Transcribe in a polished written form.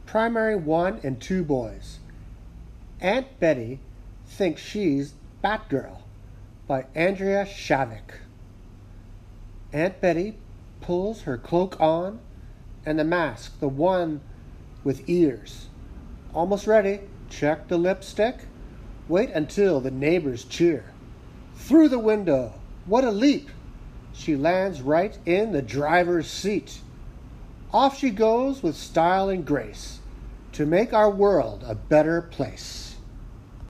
Primary 1 and 2 boys. Aunt Betty thinks she's Batgirl by Andrea Shavik. Aunt Betty pulls her cloak on and the mask, the one with ears. Almost ready. Check the lipstick. Wait until the neighbors cheer. Through the window. What a leap! She lands right in the driver's seat. Off she goes with style and grace to make our world a better place.